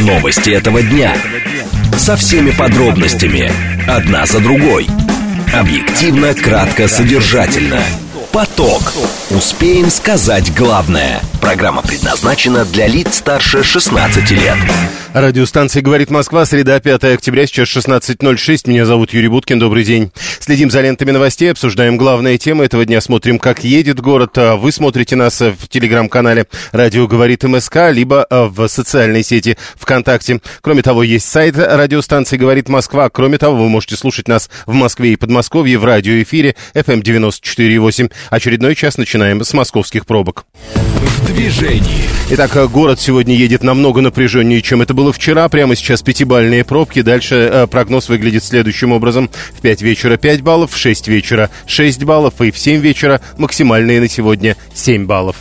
Новости этого дня. Со всеми подробностями. Одна за другой. Объективно, кратко, содержательно. Поток. Успеем сказать главное. Программа предназначена для лиц старше 16 лет. Радиостанция «Говорит Москва», среда, 5 октября, сейчас 16:06. Меня зовут Юрий Буткин, добрый день. Следим за лентами новостей, обсуждаем главные темы этого дня, смотрим, как едет город. Вы смотрите нас в телеграм-канале «Радио говорит МСК», либо в социальной сети ВКонтакте. Кроме того, есть сайт радиостанции «Говорит Москва». Кроме того, вы можете слушать нас в Москве и Подмосковье в радиоэфире FM 94,8. Очередной час начинаем с московских пробок. В движении. Итак, город сегодня едет намного напряженнее, чем это было вчера. Прямо сейчас 5-бальные пробки. Дальше прогноз выглядит следующим образом. В 5 вечера 5 баллов, в 6 вечера 6 баллов и в 7 вечера максимальные на сегодня 7 баллов.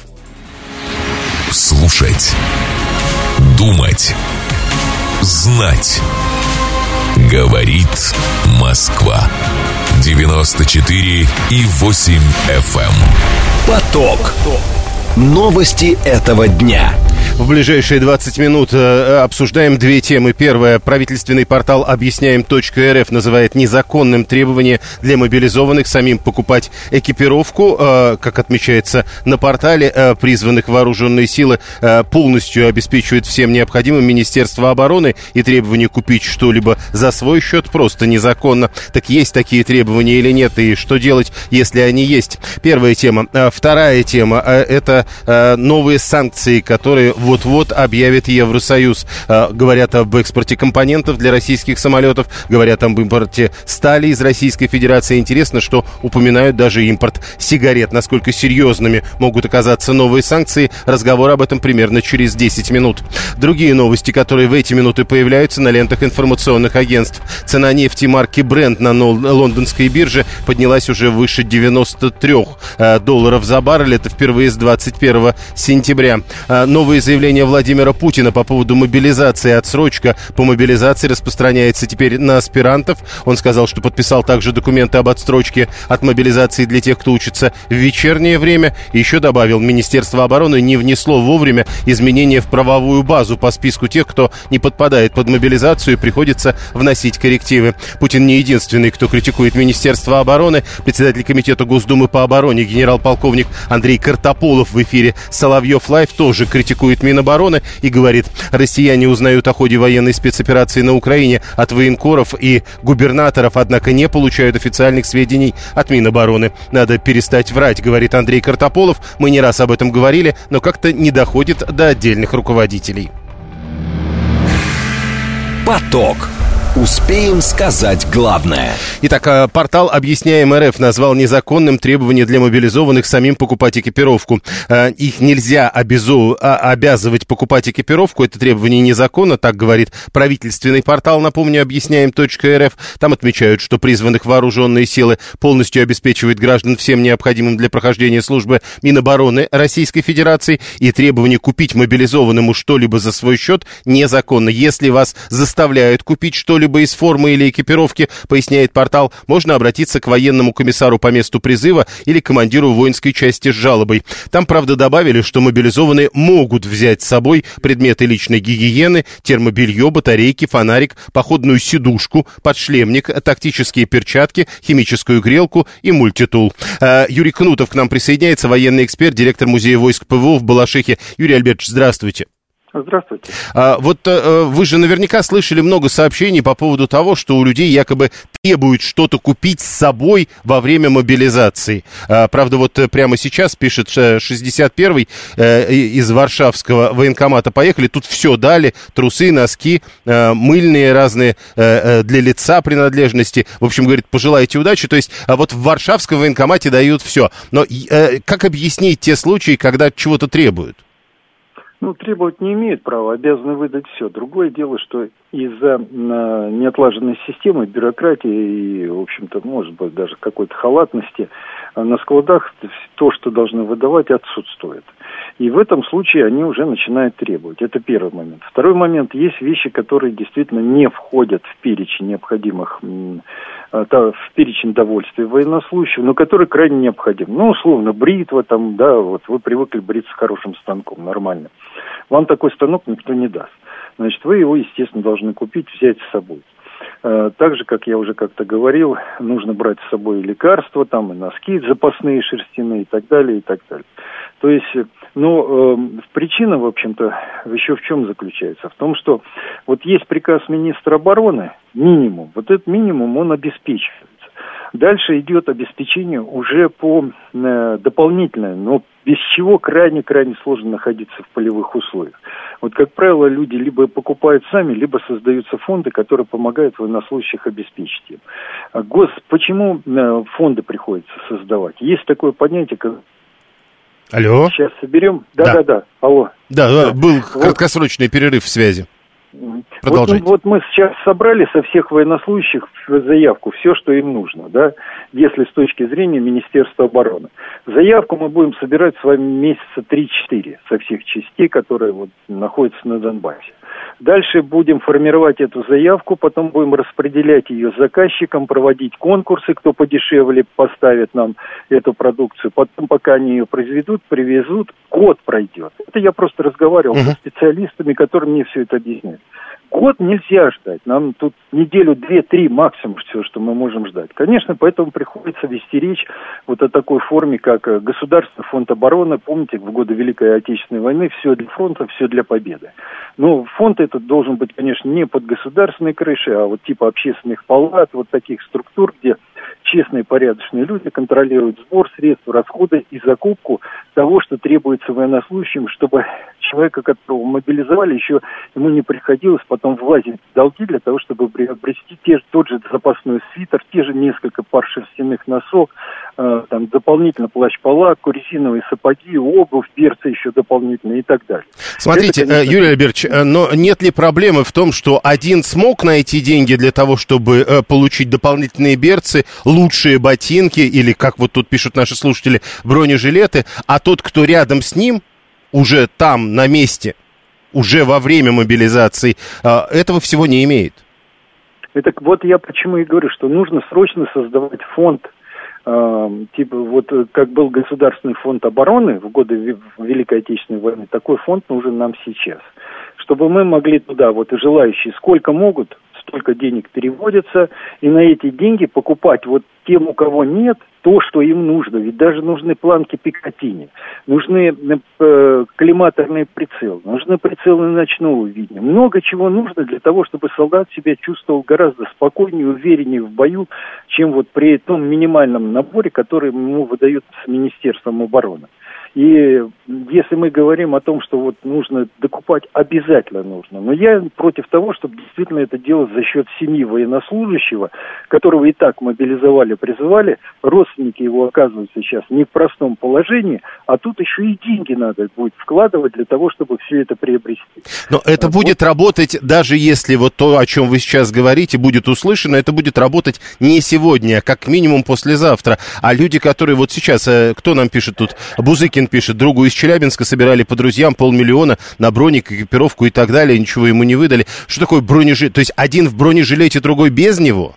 Слушать. Думать. Знать. Говорит Москва. 94,8 FM. Поток. Новости этого дня. В ближайшие 20 минут обсуждаем две темы. Первая. Правительственный портал «Объясняем.рф» называет незаконным требование для мобилизованных самим покупать экипировку. Как отмечается на портале, призванных вооруженные силы полностью обеспечивает всем необходимым Министерство обороны, и требование купить что-либо за свой счет просто незаконно. Так есть такие требования или нет, и что делать, если они есть? Первая тема. Вторая тема – это новые санкции, которые вот-вот объявит Евросоюз. Говорят об экспорте компонентов для российских самолетов, говорят об импорте стали из Российской Федерации. Интересно, что упоминают даже импорт сигарет. Насколько серьезными могут оказаться новые санкции, разговор об этом примерно через 10 минут. Другие новости, которые в эти минуты появляются на лентах информационных агентств. Цена нефти марки Brent на лондонской бирже поднялась уже выше $93 за баррель. Это впервые с 21 сентября. Новые заявления Владимира Путина по поводу мобилизации. Отсрочка по мобилизации распространяется теперь на аспирантов. Он сказал, что подписал также документы об отсрочке от мобилизации для тех, кто учится в вечернее время. И еще добавил, Министерство обороны не внесло вовремя изменения в правовую базу по списку тех, кто не подпадает под мобилизацию, и приходится вносить коррективы. Путин не единственный, кто критикует Министерство обороны. Председатель комитета Госдумы по обороне генерал-полковник Андрей Картополов в эфире «Соловьев Лайв» тоже критикует Минобороны и говорит: россияне узнают о ходе военной спецоперации на Украине от военкоров и губернаторов, однако не получают официальных сведений от Минобороны. Надо перестать врать, говорит Андрей Картополов. Мы не раз об этом говорили, но как-то не доходит до отдельных руководителей. Поток. Успеем сказать главное. Итак, портал «Объясняем.рф» назвал незаконным требование для мобилизованных самим покупать экипировку. Их нельзя обязывать покупать экипировку. Это требование незаконно, так говорит правительственный портал, напомню, «Объясняем.рф». Там отмечают, что призванных вооруженные силы полностью обеспечивают граждан всем необходимым для прохождения службы Минобороны Российской Федерации, и требование купить мобилизованному что-либо за свой счет незаконно. Если вас заставляют купить что-либо из формы или экипировки, поясняет портал, можно обратиться к военному комиссару по месту призыва или командиру воинской части с жалобой. Там, правда, добавили, что мобилизованные могут взять с собой предметы личной гигиены, термобелье, батарейки, фонарик, походную сидушку, подшлемник, тактические перчатки, химическую грелку и мультитул. Юрий Кнутов к нам присоединяется, военный эксперт, директор музея войск ПВО в Балашихе. Юрий Альбертович, здравствуйте. Здравствуйте. Вот вы же наверняка слышали много сообщений по поводу того, что у людей якобы требуют что-то купить с собой во время мобилизации. Правда, вот прямо сейчас пишет 61-й из Варшавского военкомата. Поехали, тут все дали, трусы, носки, мыльные разные для лица принадлежности. В общем, говорит, пожелайте удачи. То есть вот в Варшавском военкомате дают все. Но как объяснить те случаи, когда чего-то требуют? Требовать не имеют права, обязаны выдать все. Другое дело, что из-за неотлаженной системы, бюрократии и, в общем-то, может быть, даже какой-то халатности, на складах то, что должны выдавать, отсутствует. И в этом случае они уже начинают требовать. Это первый момент. Второй момент. Есть вещи, которые действительно не входят в перечень необходимых, в перечень довольствия военнослужащего, но которые крайне необходимы. Условно, бритва там, да, вот вы привыкли бриться с хорошим станком, нормально. Вам такой станок никто не даст. значит, вы его, естественно, должны купить, взять с собой. Так же, как я уже как-то говорил, нужно брать с собой лекарства, там и носки запасные, шерстяные и так далее, и так далее. То есть, причина, в общем-то, еще в чем заключается? В том, что вот есть приказ министра обороны, минимум, вот этот минимум, он обеспечивается. Дальше идет обеспечение уже по дополнительное, но без чего крайне-крайне сложно находиться в полевых условиях. Вот, как правило, люди либо покупают сами, либо создаются фонды, которые помогают военнослужащих обеспечить им. Почему фонды приходится создавать? Есть такое понятие, как... Алло? Сейчас соберем. Да. Алло. Да, был краткосрочный перерыв в связи. Продолжайте. Вот мы сейчас собрали со всех военнослужащих заявку, все, что им нужно, да, если с точки зрения Министерства обороны. Заявку мы будем собирать с вами месяца 3-4 со всех частей, которые вот находятся на Донбассе. Дальше будем формировать эту заявку, потом будем распределять ее заказчикам, проводить конкурсы, кто подешевле поставит нам эту продукцию. Потом, пока они ее произведут, привезут, год пройдет. Это я просто разговаривал со специалистами, которые мне все это объясняют. Год нельзя ждать. Нам тут неделю, 2-3 максимум все, что мы можем ждать. Конечно, поэтому приходится вести речь вот о такой форме, как Государственный фонд обороны. Помните, в годы Великой Отечественной войны все для фронта, все для победы. Но фонд этот должен быть, конечно, не под государственной крышей, а вот типа общественных палат, вот таких структур, где честные, порядочные люди контролируют сбор средств, расходы и закупку того, что требуется военнослужащим, чтобы человека, которого мобилизовали, еще ему не приходилось потом влазить в долги для того, чтобы приобрести тот же запасной свитер, те же несколько пар шерстяных носок, там дополнительно плащ-палатку, резиновые сапоги, обувь, берцы еще дополнительно и так далее. Смотрите, это, конечно... Юрий Альбертович, но нет ли проблемы в том, что один смог найти деньги для того, чтобы получить дополнительные берцы, лучшие ботинки или, как вот тут пишут наши слушатели, бронежилеты, а тот, кто рядом с ним, уже там, на месте, уже во время мобилизации, этого всего не имеет? Это вот я почему и говорю, что нужно срочно создавать фонд, типа вот как был Государственный фонд обороны в годы Великой Отечественной войны, такой фонд нужен нам сейчас. Чтобы мы могли туда, вот и желающие сколько могут, столько денег переводится, и на эти деньги покупать вот тем, у кого нет, то, что им нужно. Ведь даже нужны планки Пикатини, нужны коллиматорные прицелы, нужны прицелы ночного видения. Много чего нужно для того, чтобы солдат себя чувствовал гораздо спокойнее, увереннее в бою, чем вот при том минимальном наборе, который ему выдают с Министерством обороны. И если мы говорим о том, что вот нужно докупать, обязательно нужно. Но я против того, чтобы действительно это делать за счет семьи военнослужащего, которого и так мобилизовали, призывали. Родственники его оказываются сейчас не в простом положении, а тут еще и деньги надо будет вкладывать для того, чтобы все это приобрести. Но это будет работать, даже если вот то, о чем вы сейчас говорите, будет услышано, это будет работать не сегодня, а как минимум послезавтра. А люди, которые вот сейчас, кто нам пишет тут, Бузыкин пишет, другу из Челябинска собирали по друзьям 500 000 на броник, экипировку и так далее, ничего ему не выдали. Что такое бронежилет? То есть один в бронежилете, другой без него?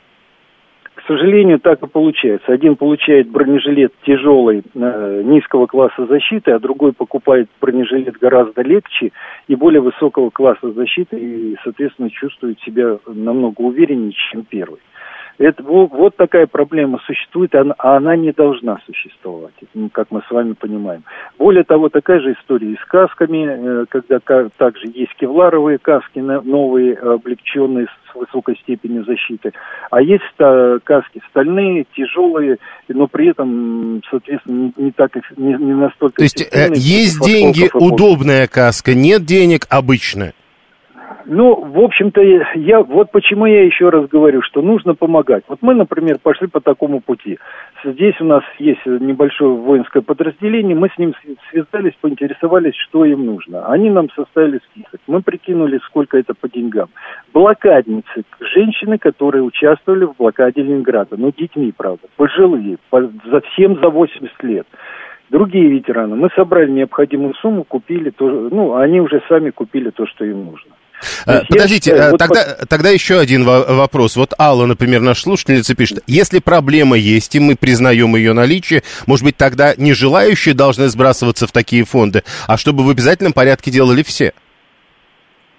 К сожалению, так и получается. Один получает бронежилет тяжелый, низкого класса защиты, а другой покупает бронежилет гораздо легче и более высокого класса защиты, и, соответственно, чувствует себя намного увереннее, чем первый. Это, вот такая проблема существует, а она не должна существовать, как мы с вами понимаем. Более того, такая же история и с касками, когда также есть кевларовые каски, новые, облегченные с высокой степенью защиты, а есть каски стальные, тяжелые, но при этом, соответственно, не настолько... То есть есть деньги, удобная каска, нет денег, обычная? Ну, в общем-то, вот почему я еще раз говорю, что нужно помогать. Вот мы, например, пошли по такому пути. Здесь у нас есть небольшое воинское подразделение, мы с ним связались, поинтересовались, что им нужно. Они нам составили список. Мы прикинули, сколько это по деньгам. Блокадницы, женщины, которые участвовали в блокаде Ленинграда, ну, детьми, правда, пожилые, всем за 80 лет. Другие ветераны. Мы собрали необходимую сумму, купили то, ну, они уже сами купили то, что им нужно. Подождите, тогда еще один вопрос. Вот Алла, например, наша слушательница пишет, если проблема есть, и мы признаем ее наличие, может быть, тогда не желающие должны сбрасываться в такие фонды, а чтобы в обязательном порядке делали все?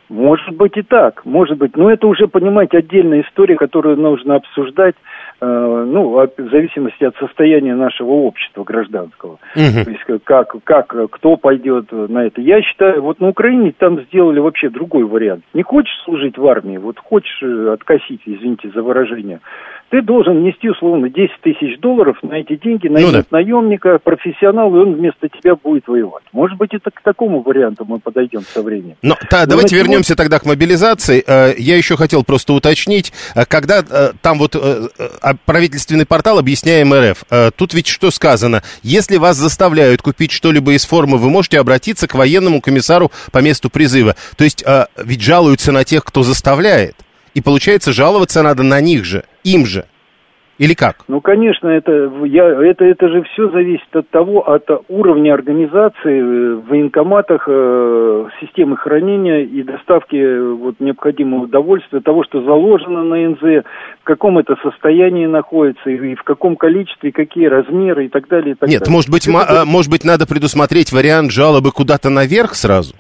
Может быть и так, может быть. Но это уже, понимаете, отдельная история, которую нужно обсуждать, в зависимости от состояния нашего общества гражданского. То есть кто пойдет на это. Я считаю, вот на Украине там сделали вообще другой вариант. Не хочешь служить в армии, вот хочешь откосить, извините за выражение, ты должен нести, условно, $10 тысяч, на эти деньги наймут наемника, профессионал, и он вместо тебя будет воевать. Может быть, это к такому варианту мы подойдем со временем. Давайте вернемся тогда к мобилизации. Я еще хотел просто уточнить, когда там вот правительственный портал «Объясняем РФ», тут ведь что сказано? Если вас заставляют купить что-либо из формы, вы можете обратиться к военному комиссару по месту призыва. То есть ведь жалуются на тех, кто заставляет. И получается, жаловаться надо на них же, им же. Или как? Ну, конечно, это же все зависит от уровня организации в военкоматах, системы хранения и доставки необходимого удовольствия, того, что заложено на НЗ, в каком это состоянии находится, и в каком количестве, какие размеры и так далее. Нет, может быть, надо предусмотреть вариант жалобы куда-то наверх сразу?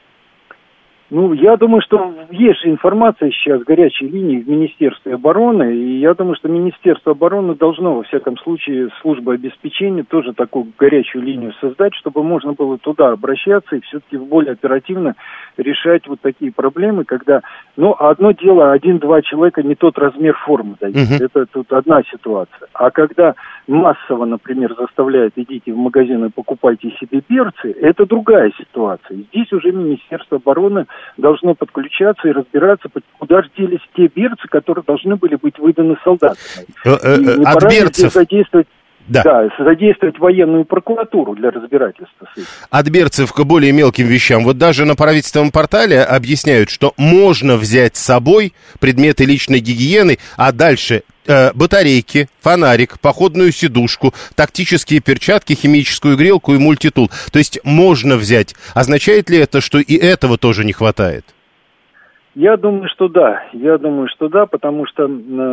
Я думаю, что есть же информация сейчас, горячей линии в Министерстве обороны, и я думаю, что Министерство обороны должно, во всяком случае, служба обеспечения тоже такую горячую линию создать, чтобы можно было туда обращаться и все-таки более оперативно решать вот такие проблемы, когда, одно дело, 1-2 человека не тот размер формы дают, это тут одна ситуация, а когда массово, например, заставляют, идите в магазин и покупайте себе берцы, это другая ситуация. Здесь уже Министерство обороны должно подключаться и разбираться, куда же делись те берцы, которые должны были быть выданы солдатам. От берцев... задействовать военную прокуратуру для разбирательства с этим. От берцев к более мелким вещам. Вот даже на правительственном портале объясняют, что можно взять с собой предметы личной гигиены, а дальше батарейки, фонарик, походную сидушку, тактические перчатки, химическую грелку и мультитул. То есть можно взять. Означает ли это, что и этого тоже не хватает? Я думаю, что да. Потому что...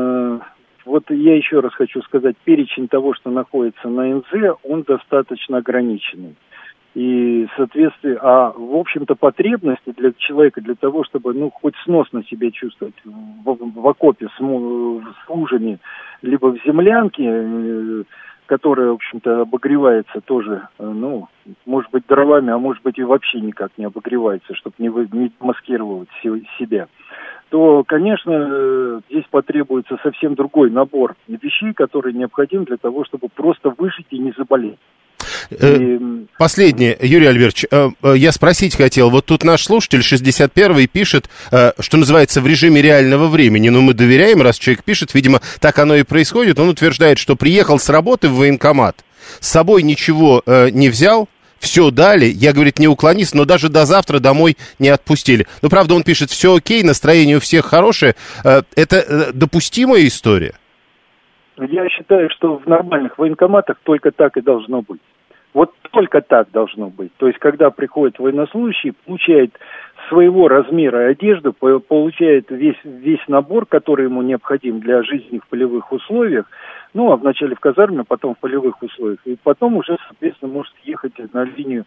я еще раз хочу сказать, перечень того, что находится на НЗ, он достаточно ограниченный. И, соответственно, в общем-то, потребности для человека, для того, чтобы, хоть сносно себя чувствовать в окопе с лужами, либо в землянке, которая, в общем-то, обогревается тоже, может быть, дровами, а может быть, и вообще никак не обогревается, чтобы не маскировать себя, то, конечно, здесь потребуется совсем другой набор вещей, которые необходимы для того, чтобы просто выжить и не заболеть. Последнее, Юрий Альбертович, я спросить хотел, вот тут наш слушатель 61-й пишет, что называется, в режиме реального времени, но мы доверяем, раз человек пишет, видимо, так оно и происходит, он утверждает, что приехал с работы в военкомат, с собой ничего не взял, все дали, я, говорит, не уклонись, но даже до завтра домой не отпустили. Но, правда, он пишет, все окей, настроение у всех хорошее, это допустимая история? Я считаю, что в нормальных военкоматах только так и должно быть. Вот только так должно быть. То есть, когда приходит военнослужащий, получает своего размера одежду, получает весь набор, который ему необходим для жизни в полевых условиях, а вначале в казарме, потом в полевых условиях, и потом уже, соответственно, может ехать на линию,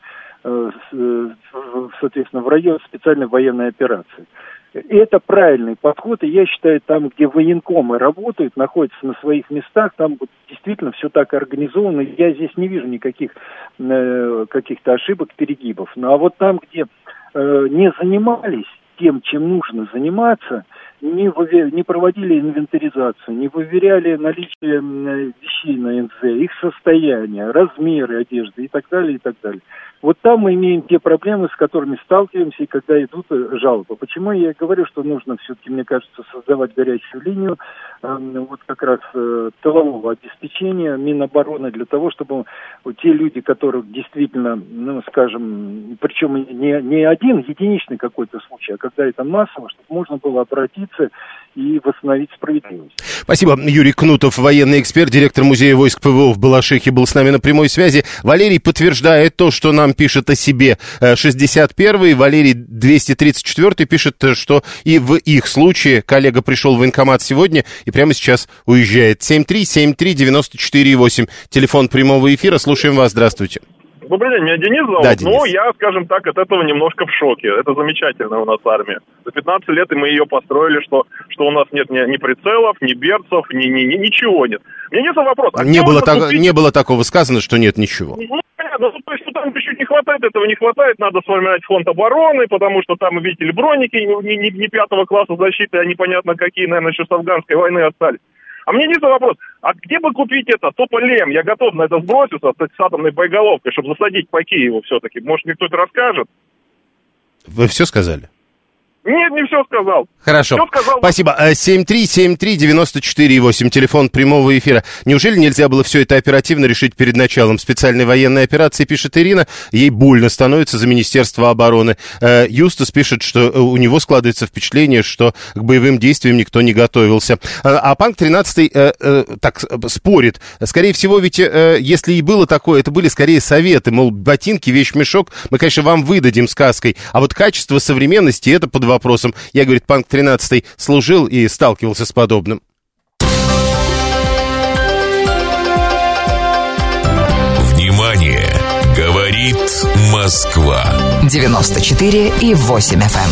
соответственно, в район специальной военной операции. И это правильный подход, и я считаю, там, где военкомы работают, находятся на своих местах, там действительно все так организовано, я здесь не вижу никаких каких-то ошибок, перегибов. А вот там, где не занимались тем, чем нужно заниматься, не проводили инвентаризацию, не выверяли наличие вещей на НЗ, их состояние, размеры одежды и так далее, и так далее. Вот там мы имеем те проблемы, с которыми сталкиваемся, и когда идут жалобы. Почему я говорю, что нужно все-таки, мне кажется, создавать горячую линию вот как раз тылового обеспечения Минобороны для того, чтобы те люди, которых действительно, скажем, причем не один единичный какой-то случай, а когда это массово, чтобы можно было обратиться и восстановить справедливость. Спасибо. Юрий Кнутов, военный эксперт, директор музея войск ПВО в Балашихе, был с нами на прямой связи. Валерий подтверждает то, что нам пишет о себе 61-й. Валерий 234-й пишет, что и в их случае коллега пришел в военкомат сегодня и прямо сейчас уезжает. 7373948. Телефон прямого эфира. Слушаем вас. Здравствуйте. Добрый день, меня Денис зовут. Да, Денис. Ну, я, скажем так, от этого немножко в шоке. Это замечательно у нас армия. За 15 лет и мы ее построили, что у нас нет ни прицелов, ни берцев, ничего нет. Мне нет вопрос. Не было такого сказано, что нет ничего. Ну, понятно, то есть там чуть-чуть не хватает, этого не хватает, надо сформировать фонд обороны, потому что там, видите ли, броники не 5 класса защиты, а непонятно какие, наверное, еще с афганской войны остались. А мне единственный вопрос, а где бы купить это? Тополем, я готов на это сброситься с атомной боеголовкой, чтобы засадить по Киеву все-таки. Может, мне кто-то расскажет? Вы все сказали? Нет, не все сказал. Хорошо. Все сказал. Спасибо. 7373948, телефон прямого эфира. Неужели нельзя было все это оперативно решить перед началом специальной военной операции, пишет Ирина. Ей больно становится за Министерство обороны. Юстас пишет, что у него складывается впечатление, что к боевым действиям никто не готовился. А Панк 13 так спорит. Скорее всего, ведь если и было такое, это были скорее советы. Мол, ботинки, вещмешок мы, конечно, вам выдадим сказкой. А вот качество современности, это под вопросом. Я, говорит, Панк 13 служил и сталкивался с подобным. Внимание! Говорит Москва. 94,8 FM.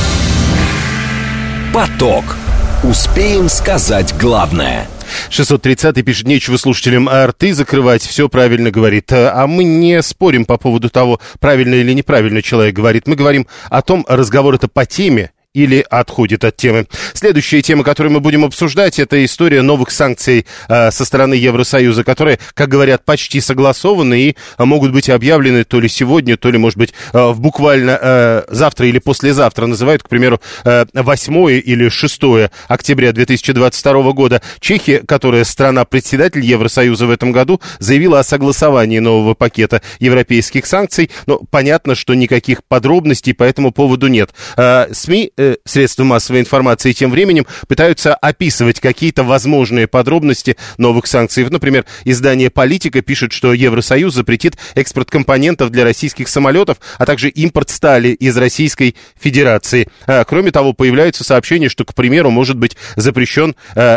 Поток. Успеем сказать главное. 630-й пишет, нечего слушателям рты закрывать, все правильно говорит. А мы не спорим по поводу того, правильно или неправильно человек говорит. Мы говорим о том, разговор это по теме или отходит от темы. Следующая тема, которую мы будем обсуждать, это история новых санкций со стороны Евросоюза, которые, как говорят, почти согласованы и могут быть объявлены то ли сегодня, то ли, может быть, буквально завтра или послезавтра. Называют, к примеру, 8 или 6 октября 2022 года. Чехия, которая страна-председатель Евросоюза в этом году, заявила о согласовании нового пакета европейских санкций. Но понятно, что никаких подробностей по этому поводу нет. СМИ, средства массовой информации тем временем пытаются описывать какие-то возможные подробности новых санкций. Например, издание «Политика» пишет, что Евросоюз запретит экспорт компонентов для российских самолетов, а также импорт стали из Российской Федерации. Кроме того, появляются сообщения, что, к примеру, может быть запрещен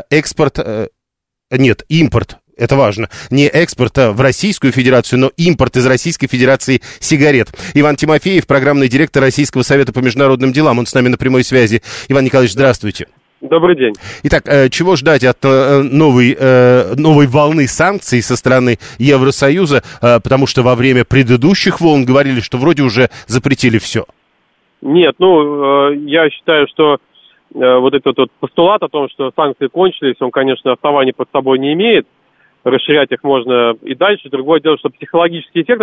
импорт. Это важно. Не экспорт в Российскую Федерацию, но импорт из Российской Федерации сигарет. Иван Тимофеев, программный директор Российского совета по международным делам. Он с нами на прямой связи. Иван Николаевич, здравствуйте. Добрый день. Итак, чего ждать от новой волны санкций со стороны Евросоюза? Потому что во время предыдущих волн говорили, что вроде уже запретили все. Нет, я считаю, что вот этот вот постулат о том, что санкции кончились, он, конечно, оснований под собой не имеет. Расширять их можно и дальше. Другое дело, что психологический эффект,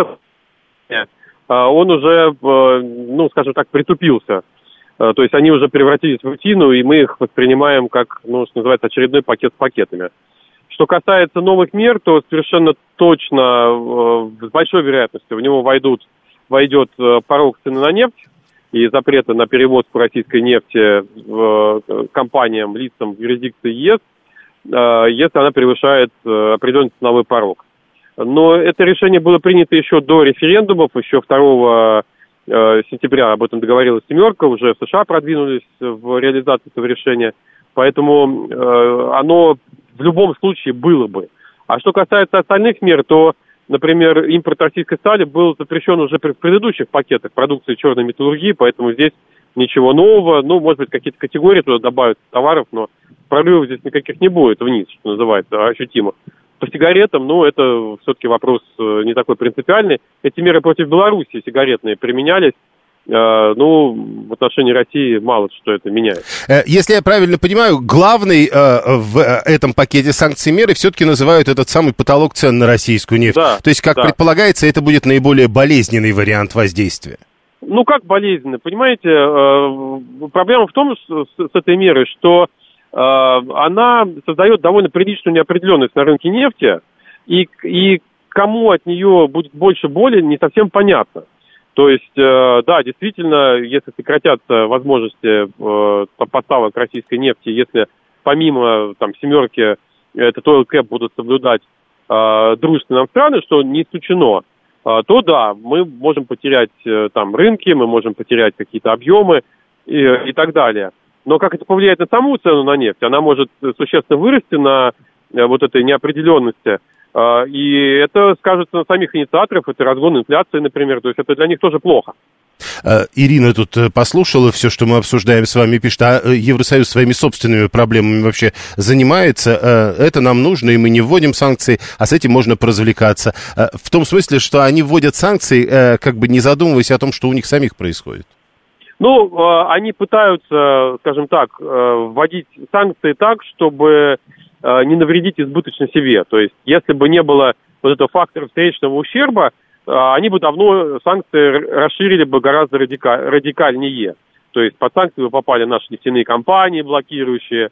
он уже, скажем так, притупился. То есть они уже превратились в рутину, и мы их воспринимаем как, что называется, очередной пакет с пакетами. Что касается новых мер, то совершенно точно, с большой вероятностью, в него войдет порог цены на нефть и запреты на перевозку российской нефти компаниям, лицам в юрисдикции ЕС, если она превышает определенный ценовой порог. Но это решение было принято еще до референдумов, еще 2 сентября об этом договорилась «семерка», уже в США продвинулись в реализации этого решения, поэтому оно в любом случае было бы. А что касается остальных мер, то, например, импорт российской стали был запрещен уже в предыдущих пакетах продукции черной металлургии, поэтому здесь ничего нового, может быть, какие-то категории туда добавят товаров, но прорывов здесь никаких не будет вниз, что называется, ощутимо. По сигаретам, это все-таки вопрос не такой принципиальный. Эти меры против Беларуси сигаретные применялись. В отношении России мало что это меняет. Если я правильно понимаю, главный в этом пакете санкций меры все-таки называют этот самый потолок цен на российскую нефть. Да, то есть, как предполагается, это будет наиболее болезненный вариант воздействия. Как болезненно? Понимаете, проблема в том, с этой мерой, что она создает довольно приличную неопределенность на рынке нефти, и кому от нее будет больше боли, не совсем понятно. То есть, действительно, если сократятся возможности поставок российской нефти, если помимо «семерки» этот oil cap будут соблюдать дружественные нам страны, что не исключено, то мы можем потерять рынки, мы можем потерять какие-то объемы и так далее. Но как это повлияет на саму цену на нефть? Она может существенно вырасти на вот этой неопределенности. И это скажется на самих инициаторов, это разгон инфляции, например, то есть это для них тоже плохо. Ирина тут послушала все, что мы обсуждаем с вами, пишет, а Евросоюз своими собственными проблемами вообще занимается, это нам нужно, и мы не вводим санкции, а с этим можно поразвлекаться. В том смысле, что они вводят санкции, как бы не задумываясь о том, что у них самих происходит. Ну, они пытаются, скажем так, вводить санкции так, чтобы не навредить избыточно себе. То есть, если бы не было вот этого фактора встречного ущерба, они бы давно санкции расширили бы гораздо радикальнее. То есть под санкции бы попали наши нефтяные компании, блокирующие,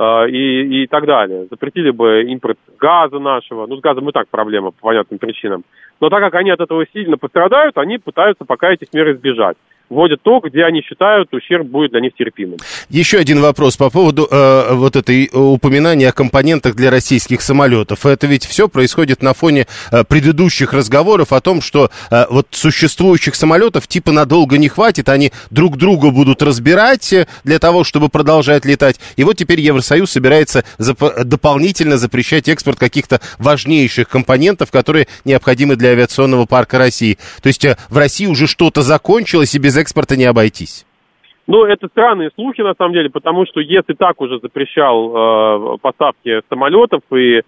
и так далее. Запретили бы импорт газа нашего. Ну, с газом и так проблема по понятным причинам. Но так как они от этого сильно пострадают, они пытаются пока этих мер избежать. Вводят то, где они считают, ущерб будет для них терпимым. Еще один вопрос по поводу вот этой упоминания о компонентах для российских самолетов. Это ведь все происходит на фоне предыдущих разговоров о том, что вот существующих самолетов типа надолго не хватит, они друг друга будут разбирать для того, чтобы продолжать летать. И вот теперь Евросоюз собирается дополнительно запрещать экспорт каких-то важнейших компонентов, которые необходимы для авиационного парка России. То есть в России уже что-то закончилось, и без экспорта не обойтись. Ну, это странные слухи, на самом деле, потому что ЕС и так уже запрещал поставки самолетов и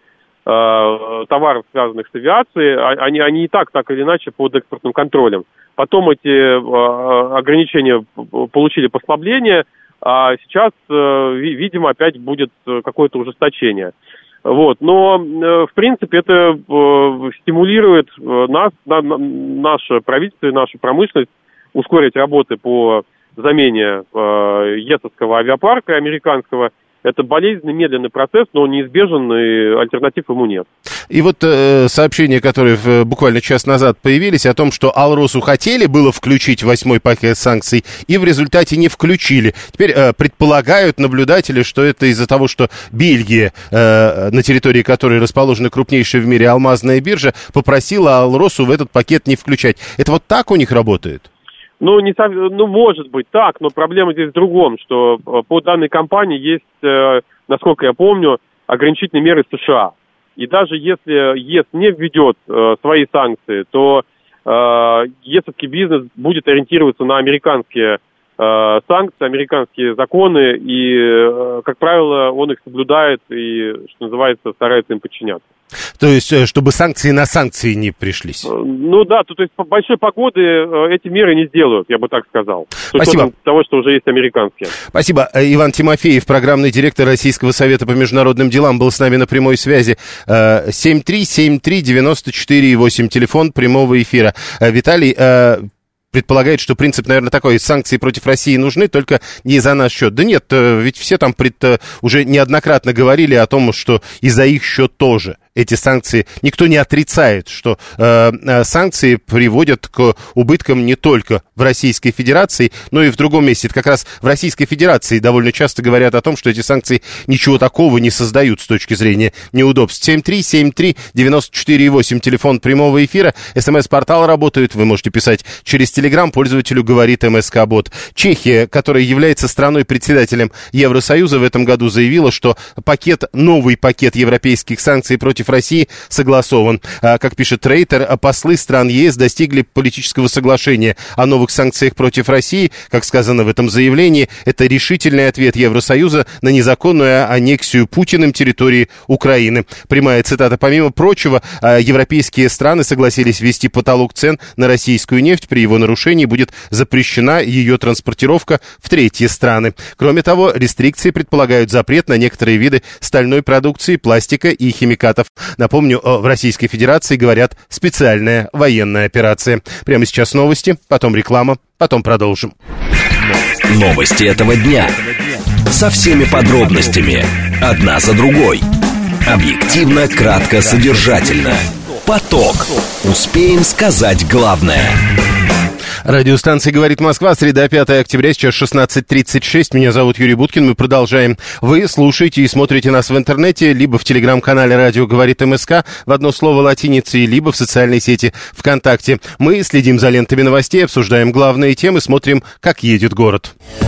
товаров, связанных с авиацией. Они и так или иначе под экспортным контролем. Потом эти ограничения получили послабление, а сейчас, видимо, опять будет какое-то ужесточение. Вот. Но, в принципе, это стимулирует нас, наше правительство и нашу промышленность ускорить работы по замене ЕСовского авиапарка американского. Это болезненный, медленный процесс, но он неизбежен, и альтернатив ему нет. И вот сообщения, которые буквально час назад появились, о том, что Алросу хотели было включить 8-й пакет санкций, и в результате не включили. Теперь предполагают наблюдатели, что это из-за того, что Бельгия, на территории которой расположена крупнейшая в мире алмазная биржа, попросила Алросу в этот пакет не включать. Это вот так у них работает? Ну, может быть так, но проблема здесь в другом, что по данной компании есть, насколько я помню, ограничительные меры США. И даже если ЕС не введет свои санкции, то ЕСовский бизнес будет ориентироваться на американские санкции, американские законы, и, как правило, он их соблюдает и, что называется, старается им подчиняться. То есть, чтобы санкции на санкции не пришлись? Ну да, то есть по большой погоде эти меры не сделают, я бы так сказал. Спасибо. С учетом того, что уже есть американские. Спасибо. Иван Тимофеев, программный директор Российского совета по международным делам, был с нами на прямой связи. 7373948, телефон прямого эфира. Виталий предполагает, что принцип, наверное, такой: санкции против России нужны, только не за наш счет. Да нет, ведь все там уже неоднократно говорили о том, что и за их счет тоже эти санкции. Никто не отрицает, что санкции приводят к убыткам не только в Российской Федерации, но и в другом месте. Это как раз в Российской Федерации довольно часто говорят о том, что эти санкции ничего такого не создают с точки зрения неудобств. 7373948, телефон прямого эфира. СМС-портал работает, вы можете писать через Телеграм, пользователю говорит МСК-бот. Чехия, которая является страной-председателем Евросоюза, в этом году заявила, что новый пакет европейских санкций против России согласован. Как пишет Рейтер, послы стран ЕС достигли политического соглашения о новых санкциях против России. Как сказано в этом заявлении, это решительный ответ Евросоюза на незаконную аннексию Путиным территории Украины. Прямая цитата. Помимо прочего, европейские страны согласились ввести потолок цен на российскую нефть. При его нарушении будет запрещена ее транспортировка в третьи страны. Кроме того, рестрикции предполагают запрет на некоторые виды стальной продукции, пластика и химикатов. Напомню, в Российской Федерации говорят «специальная военная операция». Прямо сейчас новости, потом реклама, потом продолжим. Новости этого дня. Со всеми подробностями. Одна за другой. Объективно, кратко, содержательно. Поток. Успеем сказать главное. Радиостанция «Говорит Москва», среда, 5 октября, сейчас 16:36. Меня зовут Юрий Буткин, мы продолжаем. Вы слушаете и смотрите нас в интернете, либо в телеграм-канале «Радио говорит МСК» в одно слово латиницей, либо в социальной сети ВКонтакте. Мы следим за лентами новостей, обсуждаем главные темы, смотрим, как едет город.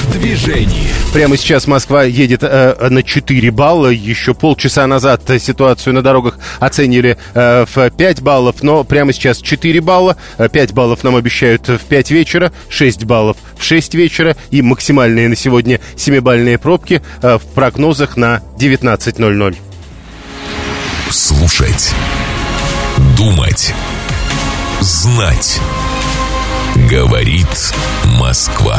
в движении. Прямо сейчас Москва едет на 4 балла. Еще полчаса назад ситуацию на дорогах оценили в 5 баллов, но прямо сейчас 4 балла. 5 баллов нам обещают в 5 вечера, 6 баллов в 6 вечера и максимальные на сегодня 7-бальные пробки в прогнозах на 19:00. Слушать, думать, знать. Говорит Москва.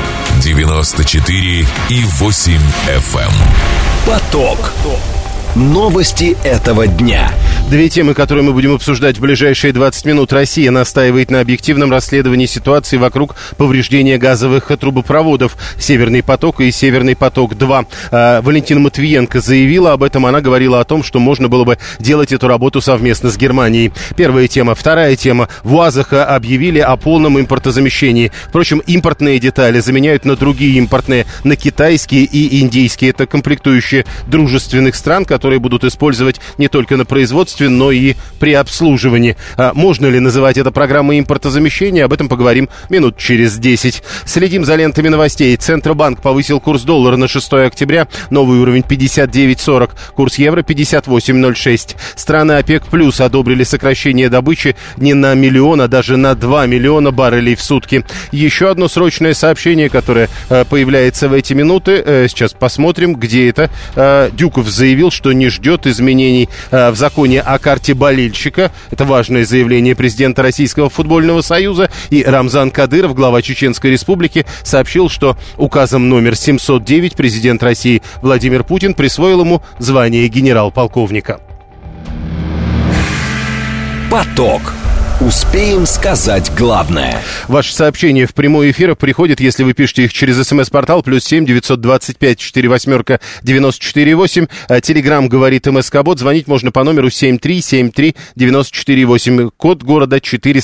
94,8 FM. Поток. Новости этого дня. Две темы, которые мы будем обсуждать в ближайшие 20 минут. Россия настаивает на объективном расследовании ситуации вокруг повреждения газовых трубопроводов «Северный поток» и «Северный поток-2». Валентина Матвиенко заявила об этом. Она говорила о том, что можно было бы делать эту работу совместно с Германией. Первая тема. Вторая тема. В УАЗах объявили о полном импортозамещении. Впрочем, импортные детали заменяют на другие импортные, на китайские и индийские. Это комплектующие дружественных стран, которые будут использовать не только на производстве, но и при обслуживании. Можно ли называть это программой импортозамещения? Об этом поговорим минут через 10. Следим за лентами новостей. Центробанк повысил курс доллара на 6 октября. Новый уровень 59.40. Курс евро 58.06. Страны ОПЕК+ одобрили сокращение добычи не на миллион, а даже на 2 миллиона баррелей в сутки. Еще одно срочное сообщение, которое появляется в эти минуты. Сейчас посмотрим, где это. Дюков заявил, что не ждет изменений в законе о карте болельщика. Это важное заявление президента Российского футбольного союза. И Рамзан Кадыров, глава Чеченской Республики, сообщил, что указом номер 709 президент России Владимир Путин присвоил ему звание генерал-полковника. Поток. Успеем сказать главное. Ваши сообщения в прямой эфир приходят, если вы пишете их через СМС-портал +7 925 48 94 8. Телеграм говорит МСК-бот. Звонить можно по номеру 7373 94 8. Код города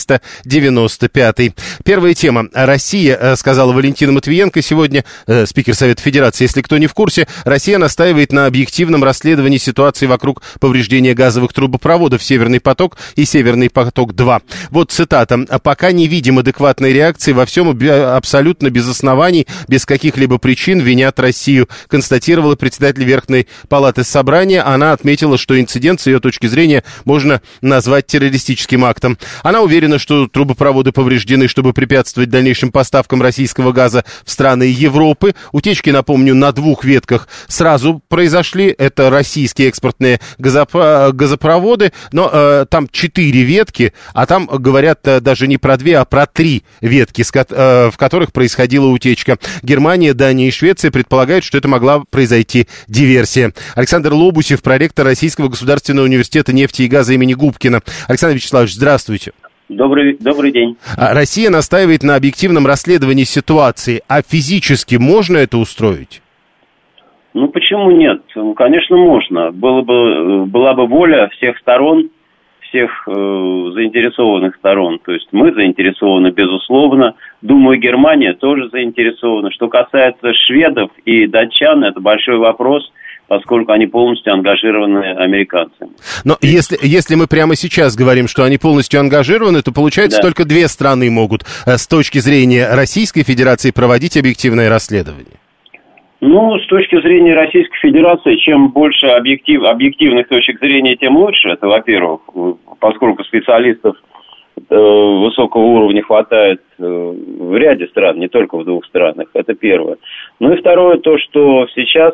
495. Первая тема. Россия, сказала Валентина Матвиенко сегодня, спикер Совета Федерации. Если кто не в курсе, Россия настаивает на объективном расследовании ситуации вокруг повреждения газовых трубопроводов «Северный поток» и «Северный поток-2». Вот цитата. «Пока не видим адекватной реакции, во всем абсолютно без оснований, без каких-либо причин винят Россию», констатировала председатель Верхней Палаты Собрания. Она отметила, что инцидент, с ее точки зрения, можно назвать террористическим актом. Она уверена, что трубопроводы повреждены, чтобы препятствовать дальнейшим поставкам российского газа в страны Европы. Утечки, напомню, на 2 ветках сразу произошли. Это российские экспортные газопроводы, но там 4 ветки, а там говорят даже не про 2, а про 3 ветки, в которых происходила утечка. Германия, Дания и Швеция предполагают, что это могла произойти диверсия. Александр Лобусев, проректор Российского государственного университета нефти и газа имени Губкина. Александр Вячеславович, здравствуйте. Добрый день. Россия настаивает на объективном расследовании ситуации. А физически можно это устроить? Ну, почему нет? Конечно, можно. Была бы воля всех сторон, всех заинтересованных сторон. То есть мы заинтересованы, безусловно. Думаю, Германия тоже заинтересована. Что касается шведов и датчан, это большой вопрос, поскольку они полностью ангажированы американцами. Но если мы прямо сейчас говорим, что они полностью ангажированы, то получается, только 2 страны могут с точки зрения Российской Федерации проводить объективное расследование. Ну, с точки зрения Российской Федерации, чем больше объективных точек зрения, тем лучше. Это, во-первых, поскольку специалистов высокого уровня хватает в ряде стран, не только в 2 странах. Это первое. Ну и второе, то, что сейчас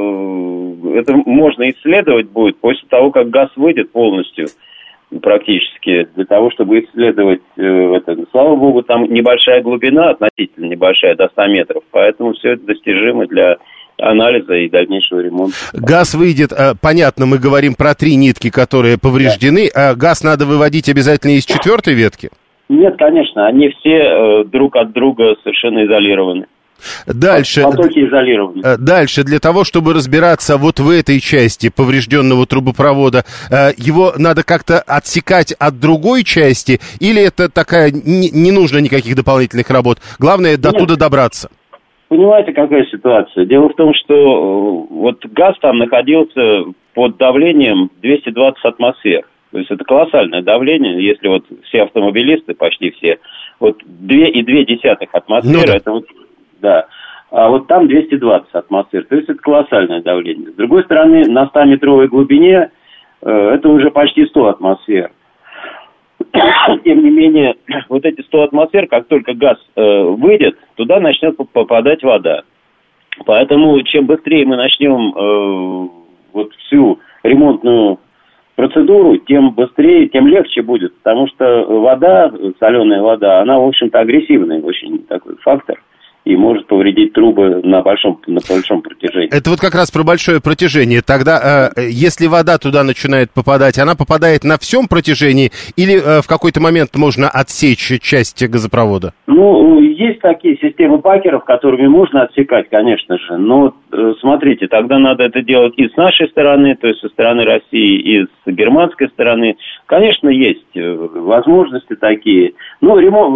это можно исследовать будет после того, как газ выйдет полностью, практически, для того, чтобы исследовать это. Слава богу, там небольшая глубина, относительно небольшая, до 100 метров, поэтому все это достижимо для анализа и дальнейшего ремонта. Газ выйдет, понятно, мы говорим про 3 нитки, которые повреждены, а газ надо выводить обязательно из 4-й ветки? Нет, конечно, они все друг от друга совершенно изолированы. Дальше, потоки изолированы. Дальше, для того, чтобы разбираться вот в этой части поврежденного трубопровода, его надо как-то отсекать от другой части, или это такая, не нужно никаких дополнительных работ, главное до туда добраться? Понимаете, какая ситуация? Дело в том, что вот газ там находился под давлением 220 атмосфер. То есть это колоссальное давление, если вот все автомобилисты, почти все, вот 2,2 атмосферы, это вот, да. а вот там 220 атмосфер. То есть это колоссальное давление. С другой стороны, на 100-метровой глубине это уже почти 100 атмосфер. Тем не менее, вот эти 100 атмосфер, как только газ выйдет, туда начнет попадать вода. Поэтому чем быстрее мы начнем вот всю ремонтную процедуру, тем быстрее, тем легче будет. Потому что вода, соленая вода, она, в общем-то, агрессивный очень такой фактор. И может повредить трубы на большом протяжении. Это вот как раз про большое протяжение. Тогда, если вода туда начинает попадать, она попадает на всем протяжении или в какой-то момент можно отсечь часть газопровода? Ну, есть такие системы пакеров, которыми можно отсекать, конечно же. Но, смотрите, тогда надо это делать и с нашей стороны, то есть со стороны России, и с германской стороны. Конечно, есть возможности такие. Но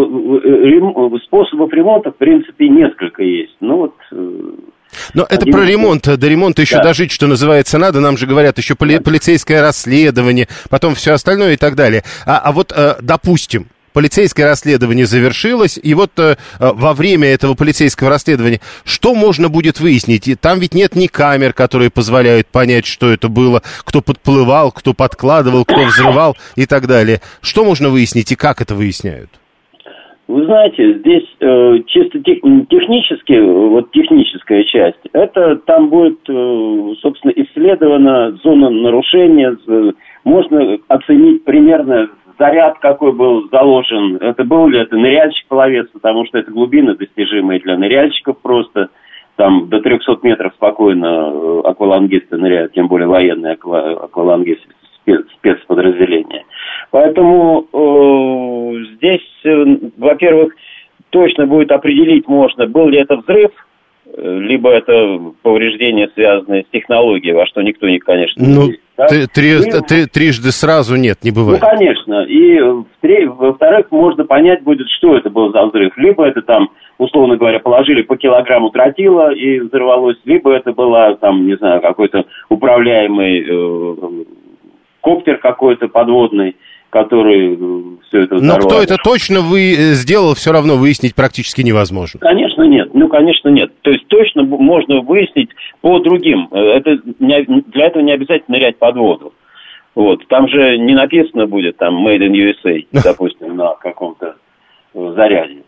способов ремонта, в принципе, несколько есть. Ну вот. Но это про ремонт. До ремонта еще дожить, что называется, надо. Нам же говорят еще полицейское расследование, потом все остальное и так далее. А вот, допустим, полицейское расследование завершилось, и вот во время этого полицейского расследования что можно будет выяснить? И там ведь нет ни камер, которые позволяют понять, что это было, кто подплывал, кто подкладывал, кто взрывал и так далее. Что можно выяснить и как это выясняют? Вы знаете, здесь чисто технически, вот техническая часть, это там будет, собственно, исследована зона нарушения, можно оценить примерно заряд, какой был заложен, это был ли это ныряльщик-пловец, потому что это глубины достижимые для ныряльщиков просто, там до 300 метров спокойно аквалангисты ныряют, тем более военные аквалангисты, спецподразделения. Поэтому здесь, во-первых, точно будет определить можно, был ли это взрыв, либо это повреждение, связанное с технологией, во что никто, конечно, не верит. Да? Трижды сразу нет, не бывает. Ну, конечно. И, во-вторых, можно понять будет, что это был за взрыв. Либо это там, условно говоря, положили по килограмму тротила и взорвалось, либо это была, там, не знаю, какой-то управляемый коптер какой-то подводный, который все это взорвал. Но кто это точно сделал, все равно выяснить практически невозможно. Конечно, нет. Конечно, нет. То есть точно можно выяснить по другим. Для этого не обязательно нырять под воду. Вот. Там же не написано будет там Made in USA, допустим, на каком-то заряде.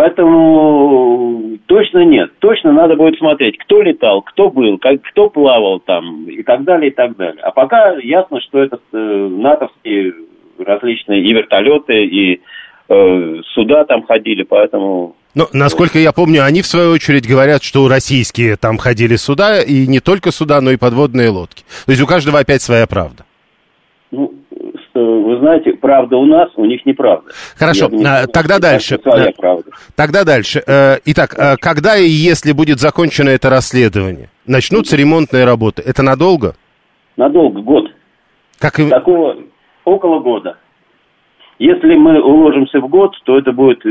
Поэтому точно нет. Точно надо будет смотреть, кто летал, кто был, кто плавал там и так далее, и так далее. А пока ясно, что это натовские различные и вертолеты, и суда там ходили, поэтому... Ну, насколько я помню, они, в свою очередь, говорят, что российские там ходили суда, и не только суда, но и подводные лодки. То есть у каждого опять своя правда. Ну, вы знаете, правда у нас, у них неправда. Хорошо, тогда дальше. Тогда дальше. Итак, когда и если будет закончено это расследование? Начнутся ремонтные работы. Это надолго? Надолго, год. Такого около года. Если мы уложимся в год, то это будет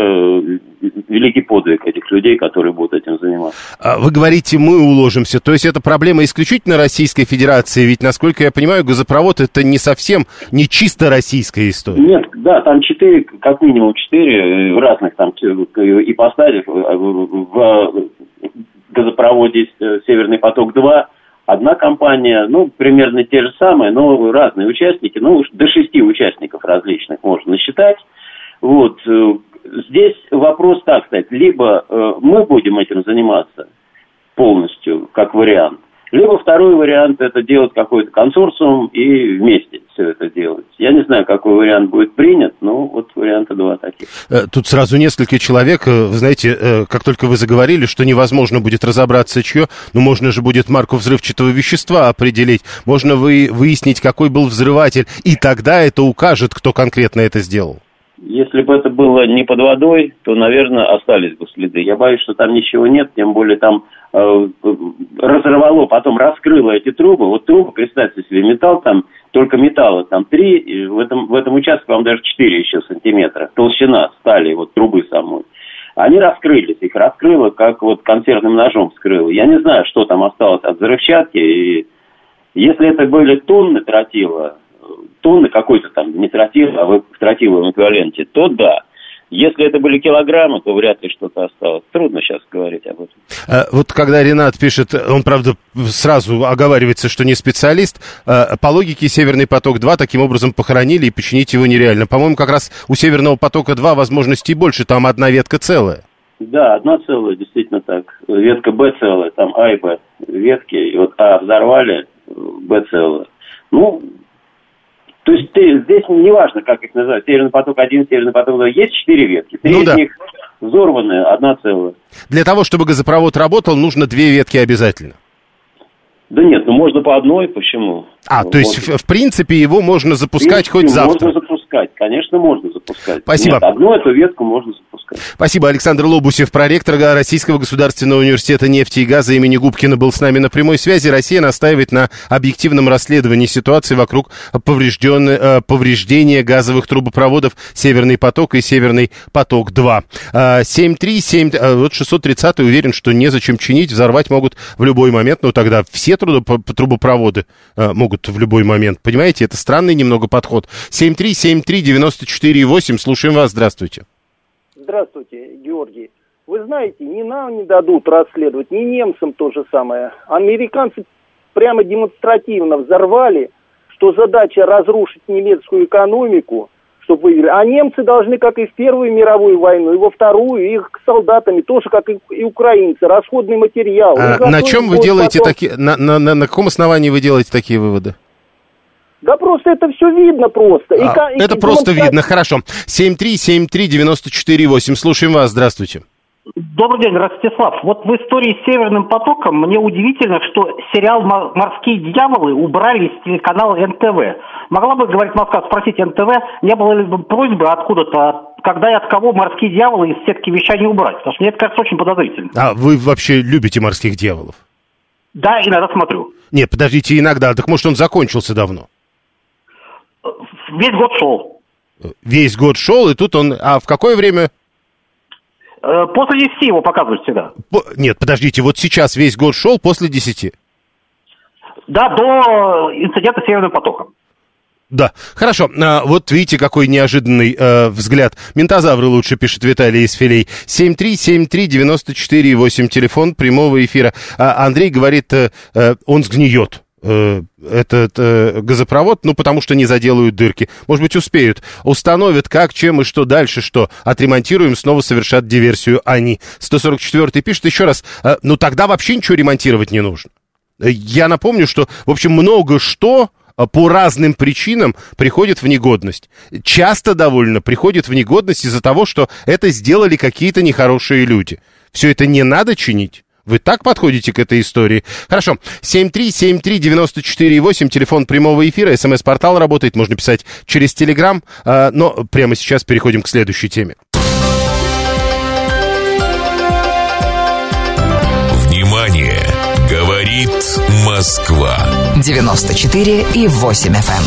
великий подвиг этих людей, которые будут этим заниматься. Вы говорите, мы уложимся, то есть это проблема исключительно Российской Федерации, ведь, насколько я понимаю, газопровод это не совсем, не чисто российская история. Нет, да, там как минимум 4 в разных там ипостасях. В газопроводе «Северный поток-2» одна компания, примерно те же самые, но разные участники, до 6 участников различных можно насчитать. Вот. Здесь вопрос так сказать, либо мы будем этим заниматься полностью, как вариант, либо второй вариант – это делать какой-то консорциум и вместе все это делать. Я не знаю, какой вариант будет принят, но вот варианта 2 таких. Тут сразу несколько человек, вы знаете, как только вы заговорили, что невозможно будет разобраться, чье, можно же будет марку взрывчатого вещества определить, можно выяснить, какой был взрыватель, и тогда это укажет, кто конкретно это сделал. Если бы это было не под водой, то, наверное, остались бы следы. Я боюсь, что там ничего нет, тем более там разорвало, потом раскрыло эти трубы. Вот трубы, представьте себе, металл там, только металла там 3, и в этом участке, по-моему, даже 4 еще сантиметра. Толщина стали, вот трубы самой. Они раскрылись, их раскрыло, как вот консервным ножом вскрыло. Я не знаю, что там осталось от взрывчатки. И если это были тонны тротила, тонны какой-то там, не тротил, а в тротиловом эквиваленте, то да. Если это были килограммы, то вряд ли что-то осталось. Трудно сейчас говорить об этом. Вот когда Ренат пишет, он, правда, сразу оговаривается, что не специалист, по логике «Северный поток-2» таким образом похоронили, и починить его нереально. По-моему, как раз у «Северного потока-2» возможностей больше, там одна ветка целая. Да, одна целая, действительно так. Ветка Б целая, там А и Б ветки, и вот А взорвали, Б целая. Ну, то есть здесь не важно, как их называют. Северный поток-1, Северный поток-2. Есть 4 ветки. 3 из них взорваны, одна целая. Для того, чтобы газопровод работал, нужно 2 ветки обязательно. Да нет, ну можно по одной, почему? То есть, в принципе, его можно запускать хоть завтра? Можно запускать, конечно, можно запускать. Спасибо. Нет, одну эту ветку можно запускать. Спасибо. Александр Лобусев, проректор Российского государственного университета нефти и газа имени Губкина, был с нами на прямой связи. Россия настаивает на объективном расследовании ситуации вокруг повреждения газовых трубопроводов «Северный поток» и «Северный поток-2». 630 уверен, что незачем чинить, взорвать могут в любой момент, но тогда все трубопроводы могут в любой момент. Понимаете, это странный немного подход. 7373948, слушаем вас, здравствуйте. Здравствуйте, Георгий. Вы знаете, ни нам не дадут расследовать, ни немцам то же самое. Американцы прямо демонстративно взорвали, что задача разрушить немецкую экономику, чтобы выиграли. А немцы должны, как и в Первую мировую войну, и во Вторую, их солдатами, тоже как и украинцы, расходный материал. На чем вы делаете такие, на каком основании вы делаете такие выводы? Да просто это все видно просто. Это просто видно, хорошо. 7373948, слушаем вас, здравствуйте. Добрый день, Ростислав. Вот в истории с Северным потоком мне удивительно, что сериал «Морские дьяволы» убрали с телеканала НТВ. Могла бы, говорит Москва, спросить НТВ, не было ли просьбы откуда-то, когда и от кого «Морские дьяволы» из сетки вещания убрать? Потому что мне это кажется очень подозрительно. А вы вообще любите «Морских дьяволов»? Да, иногда смотрю. Нет, подождите, иногда. Так может он закончился давно? Весь год шел. Весь год шел, и тут он... А в какое время? После 10 его показывают всегда. Нет, подождите, вот сейчас весь год шел после 10? Да, до инцидента с Северным потоком. Да, хорошо. Вот видите, какой неожиданный взгляд. Ментозавры лучше, пишет Виталий из Филей. 7373948, телефон прямого эфира. Андрей говорит, он сгниет. Этот газопровод, потому что не заделают дырки. Может быть, успеют. Установят как, чем и что дальше, что. Отремонтируем, снова совершат диверсию они. 144-й пишет еще раз, тогда вообще ничего ремонтировать не нужно. Я напомню, что, в общем, много что по разным причинам приходит в негодность. Часто довольно приходит в негодность из-за того, что это сделали какие-то нехорошие люди. Все это не надо чинить. Вы так подходите к этой истории? Хорошо. 7373948, телефон прямого эфира, СМС-портал работает, можно писать через Телеграм, но прямо сейчас переходим к следующей теме. Внимание! Говорит Москва. 94,8 FM.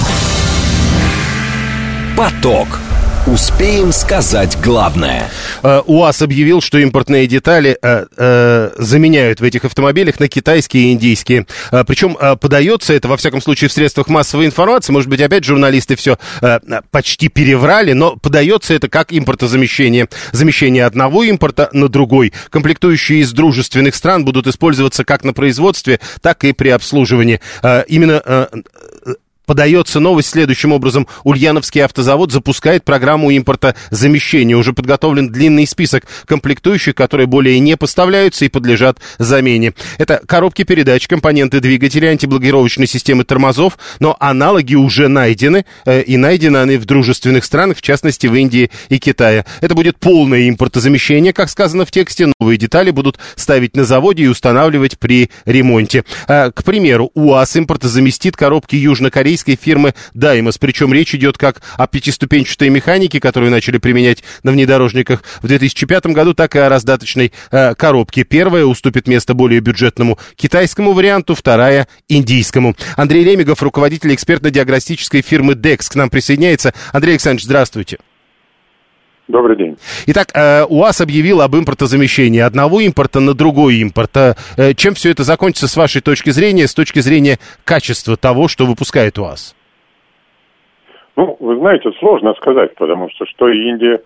Поток. Успеем сказать главное. УАЗ объявил, что импортные детали заменяют в этих автомобилях на китайские и индийские. Причем подается это, во всяком случае, в средствах массовой информации. Может быть, опять журналисты все почти переврали, но подается это как импортозамещение. Замещение одного импорта на другой. Комплектующие из дружественных стран будут использоваться как на производстве, так и при обслуживании. Именно... Подается новость следующим образом. Ульяновский автозавод запускает программу импортозамещения. Уже подготовлен длинный список комплектующих, которые более не поставляются и подлежат замене. Это коробки передач, компоненты двигателя, антиблокировочной системы тормозов, но аналоги уже найдены, и найдены они в дружественных странах, в частности в Индии и Китае. Это будет полное импортозамещение, как сказано в тексте. Новые детали будут ставить на заводе и устанавливать при ремонте. К примеру, УАЗ импортозаместит коробки южнокорейской фирмы Daimos. Причем речь идет как о пятиступенчатой механике, которую начали применять на внедорожниках в 2005 году, так и о раздаточной коробке. Первая уступит место более бюджетному китайскому варианту, вторая — индийскому. Андрей Лемигов, руководитель экспертно-диагностической фирмы DEX, к нам присоединяется. Андрей Александрович, здравствуйте. Добрый день. Итак, УАЗ объявил об импортозамещении одного импорта на другой импорт. Чем все это закончится с вашей точки зрения, с точки зрения качества того, что выпускает УАЗ? Вы знаете, сложно сказать, потому что Индия,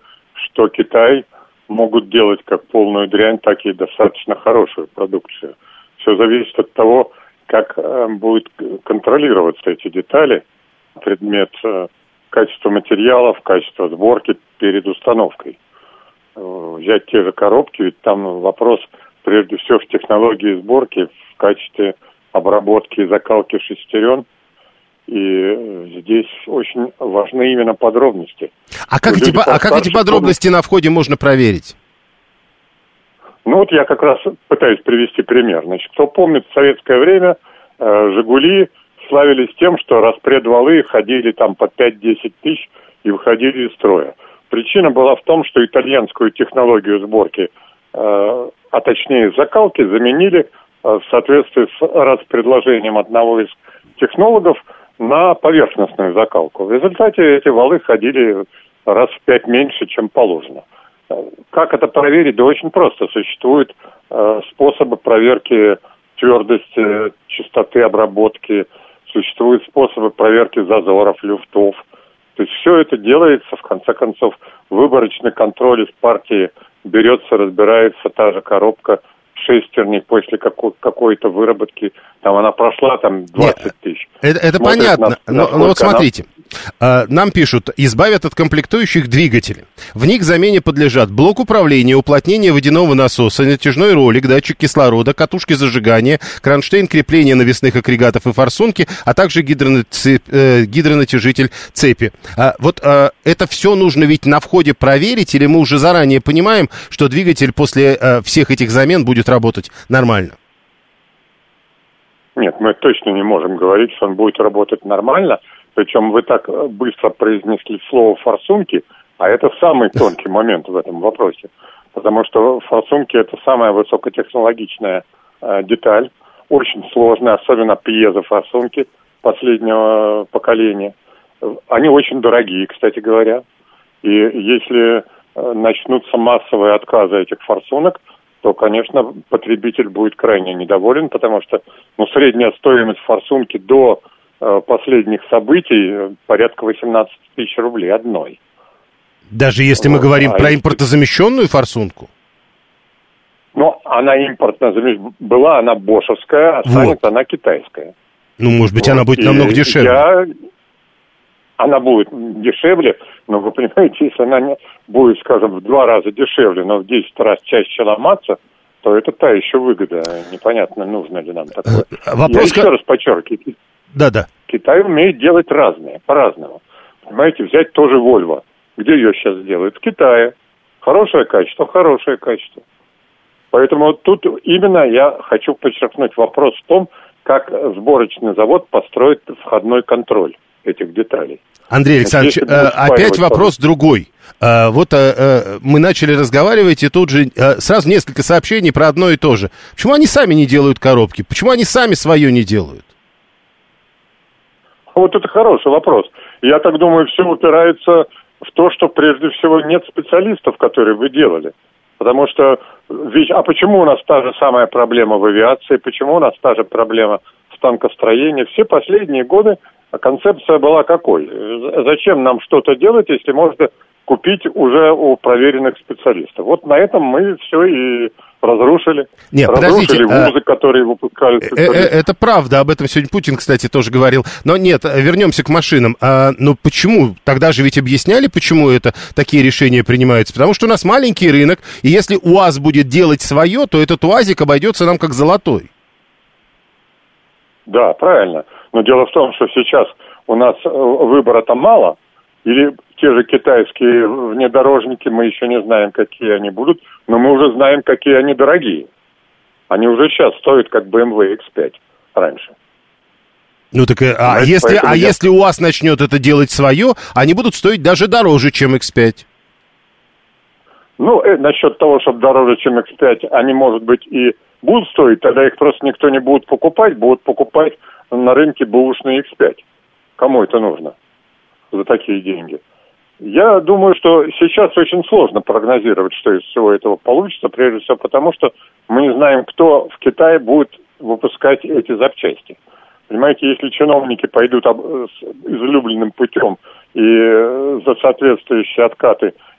что Китай могут делать как полную дрянь, так и достаточно хорошую продукцию. Все зависит от того, как будут контролироваться эти детали, предмет качества материалов, качества сборки перед установкой. Взять те же коробки, ведь там вопрос прежде всего в технологии сборки, в качестве обработки и закалки шестерен. И здесь очень важны именно подробности. А как эти подробности на входе можно проверить? Ну вот я как раз пытаюсь привести пример. Значит, кто помнит, в советское время «Жигули» славились тем, что распредвалы ходили там по 5-10 тысяч и выходили из строя. Причина была в том, что итальянскую технологию сборки, а точнее закалки, заменили в соответствии с распредложением одного из технологов на поверхностную закалку. В результате эти валы ходили раз в 5 меньше, чем положено. Как это проверить? Да очень просто. Существуют способы проверки твердости, частоты обработки, существуют способы проверки зазоров, люфтов. То есть все это делается, в конце концов, выборочный контроль из партии берется, разбирается та же коробка, шестерни после какой-то выработки, там она прошла там 20 тысяч. Это понятно, но вот смотрите, нам пишут, избавят от комплектующих двигатели. В них замене подлежат блок управления, уплотнение водяного насоса, натяжной ролик, датчик кислорода, катушки зажигания, кронштейн крепления навесных агрегатов и форсунки, а также гидронатяжитель цепи. Это все нужно ведь на входе проверить, или мы уже заранее понимаем, что двигатель после всех этих замен будет работать нормально? Нет, мы точно не можем говорить, что он будет работать нормально. Причем вы так быстро произнесли слово «форсунки», а это самый тонкий момент в этом вопросе. Потому что форсунки – это самая высокотехнологичная деталь, очень сложная, особенно пьезофорсунки последнего поколения. Они очень дорогие, кстати говоря. И если начнутся массовые отказы этих форсунок, то, конечно, потребитель будет крайне недоволен, потому что средняя стоимость форсунки до последних событий порядка 18 тысяч рублей одной. Даже если мы говорим про импортозамещенную форсунку? Она импортозамещенная была, она бошевская, а станет она китайская. Может быть, она будет намного дешевле. Она будет дешевле, но вы понимаете, если она будет, скажем, в 2 раза дешевле, но в 10 раз чаще ломаться, то это та еще выгода. Непонятно, нужно ли нам такое. Я еще раз подчеркиваю. Да. Китай умеет делать разные, по-разному. Понимаете, взять тоже Volvo. Где ее сейчас делают? В Китае. Хорошее качество. Поэтому тут именно я хочу подчеркнуть вопрос в том, как сборочный завод построит входной контроль этих деталей. Андрей Александрович, опять вопрос другой. Мы начали разговаривать, и тут же сразу несколько сообщений про одно и то же. Почему они сами не делают коробки? Почему они сами свое не делают? Вот это хороший вопрос. Я так думаю, все упирается в то, что прежде всего нет специалистов, которые бы делали. Потому что, почему у нас та же самая проблема в авиации, почему у нас та же проблема в танкостроении? Все последние годы концепция была какой? Зачем нам что-то делать, если можно купить уже у проверенных специалистов? Вот на этом мы все и разрушили. Разрушили вузы, которые выпускали специалистов. Это правда, об этом сегодня Путин, кстати, тоже говорил. Но нет, вернемся к машинам. Но почему? Тогда же ведь объясняли, почему это такие решения принимаются. Потому что у нас маленький рынок, и если УАЗ будет делать свое, то этот УАЗик обойдется нам как золотой. Да, правильно. Но дело в том, что сейчас у нас выбора-то мало, или те же китайские внедорожники, мы еще не знаем, какие они будут, но мы уже знаем, какие они дорогие. Они уже сейчас стоят как BMW X5 раньше. Если УАЗ начнет это делать свое, они будут стоить даже дороже, чем X5. Насчет того, чтобы дороже, чем X5, они, может быть, и будут стоить, тогда их просто никто не будет покупать, будут покупать на рынке бэушный X5. Кому это нужно за такие деньги? Я думаю, что сейчас очень сложно прогнозировать, что из всего этого получится, прежде всего потому, что мы не знаем, кто в Китае будет выпускать эти запчасти. Понимаете, если чиновники пойдут излюбленным путем и за соответствующие откаты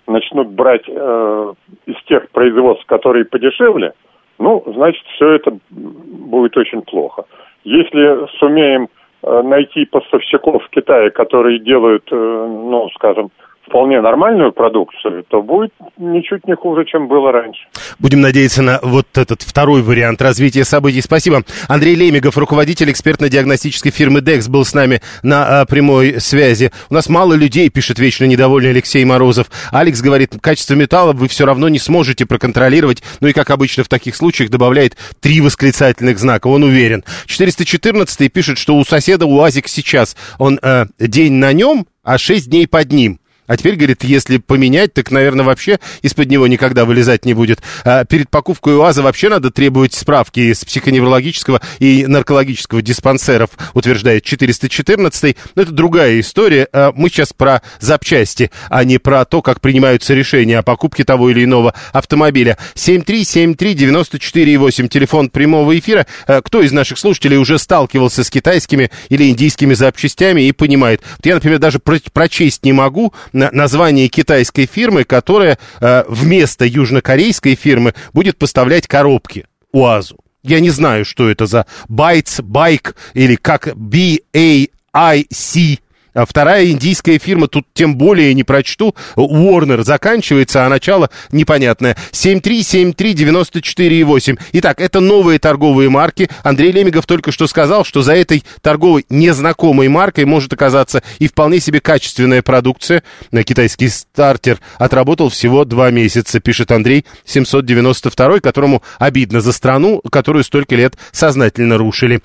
начнут брать из тех производств, которые подешевле, ну, значит, все это будет очень плохо. Если сумеем найти поставщиков в Китае, которые делают, ну, скажем, вполне нормальную продукцию, то будет ничуть не хуже, чем было раньше. Будем надеяться на вот этот второй вариант развития событий. Спасибо. Андрей Лемигов, руководитель экспертно-диагностической фирмы «Декс», был с нами на прямой связи. У нас мало людей, пишет вечно недовольный Алексей Морозов. Алекс говорит, качество металла вы все равно не сможете проконтролировать. Ну и, как обычно в таких случаях, добавляет 3 восклицательных знака. Он уверен. 414 пишет, что у соседа УАЗик сейчас. Он день на нем, а 6 дней под ним. А теперь, говорит, если поменять, так, наверное, вообще из-под него никогда вылезать не будет. Перед покупкой УАЗа вообще надо требовать справки из психоневрологического и наркологического диспансеров, утверждает 414. Но это другая история. Мы сейчас про запчасти, а не про то, как принимаются решения о покупке того или иного автомобиля. 7373948, телефон прямого эфира. Кто из наших слушателей уже сталкивался с китайскими или индийскими запчастями и понимает? Вот я, например, даже прочесть не могу название китайской фирмы, которая вместо южнокорейской фирмы будет поставлять коробки УАЗу. Я не знаю, что это за Байк или как BAIC. Вторая индийская фирма, тут тем более не прочту. Warner заканчивается, а начало непонятное. 7373948. Итак, это новые торговые марки. Андрей Лемигов только что сказал, что за этой торговой незнакомой маркой может оказаться и вполне себе качественная продукция. Китайский стартер отработал всего 2 месяца, пишет Андрей 792, которому обидно за страну, которую столько лет сознательно рушили.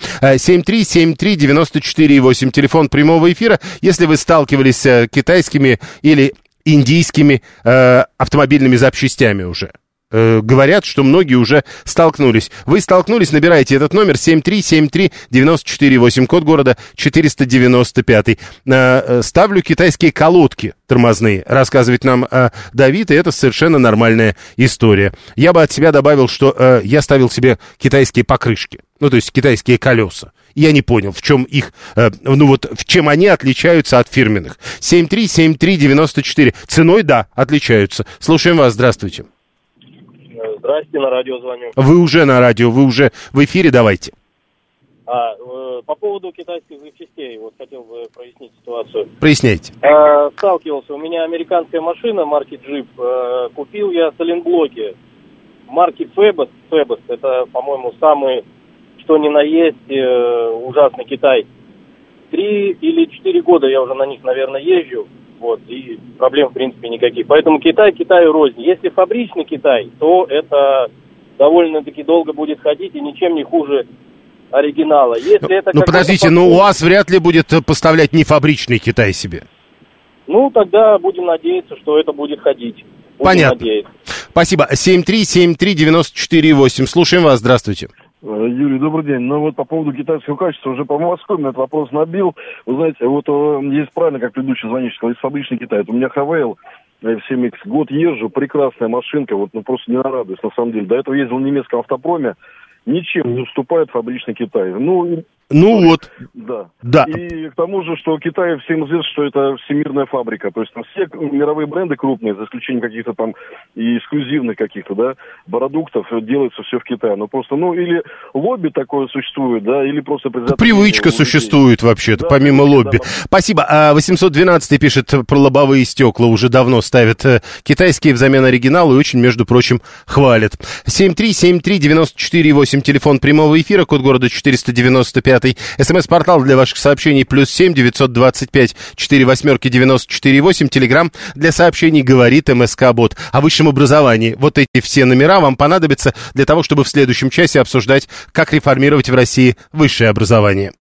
7373948, телефон прямого эфира. Если вы сталкивались с китайскими или индийскими автомобильными запчастями уже. Говорят, что многие уже столкнулись. Вы столкнулись, набирайте этот номер 7373948, код города 495. Ставлю китайские колодки тормозные, рассказывает нам Давид, и это совершенно нормальная история. Я бы от себя добавил, что я ставил себе китайские покрышки, ну, то есть китайские колеса. Я не понял, в чем их, в чем они отличаются от фирменных. 7373948. Ценой, да, отличаются. Слушаем вас, здравствуйте. Здрасте, на радио звоню. Вы уже на радио, вы уже в эфире, давайте. По поводу китайских запчастей, вот хотел бы прояснить ситуацию. Проясняйте. Сталкивался, у меня американская машина марки Jeep, купил я сайлентблоки марки Febus, это, по-моему, самый, что ни на есть, ужасный Китай. 3 или 4 года я уже на них, наверное, езжу. Вот, и проблем, в принципе, никаких. Поэтому Китаю рознь. Если фабричный Китай, то это довольно-таки долго будет ходить и ничем не хуже оригинала. Если это подождите, УАЗ вряд ли будет поставлять не фабричный Китай себе. Ну, тогда будем надеяться, что это будет ходить. Понятно. Надеяться. Спасибо. 7373948. Слушаем вас. Здравствуйте. Юрий, добрый день. Ну вот по поводу китайского качества, уже по Москве на этот вопрос набил. Вы знаете, вот есть правильно, как предыдущий звонивший сказал, есть фабричный Китай. Это у меня Хавейл в 7X. Год езжу, прекрасная машинка, вот, ну просто не нарадуюсь на самом деле. До этого ездил в немецком автопроме, ничем не уступает фабричный Китай. Ну вот. Да. И к тому же, что Китай всем известно, что это всемирная фабрика. То есть там все мировые бренды крупные, за исключением каких-то там и эксклюзивных каких-то, да, продуктов, делается все в Китае. Ну просто, или лобби такое существует, да, или просто... Привычка существует вообще-то, да, помимо лобби. Да. Спасибо. 812 пишет про лобовые стекла. Уже давно ставят китайские взамен оригинала и очень, между прочим, хвалят. 7373948, телефон прямого эфира, код города 495. СМС-портал для ваших сообщений +7 925 48 94 8. Телеграм для сообщений говорит МСК-бот. О высшем образовании. Вот эти все номера вам понадобятся для того, чтобы в следующем часе обсуждать, как реформировать в России высшее образование.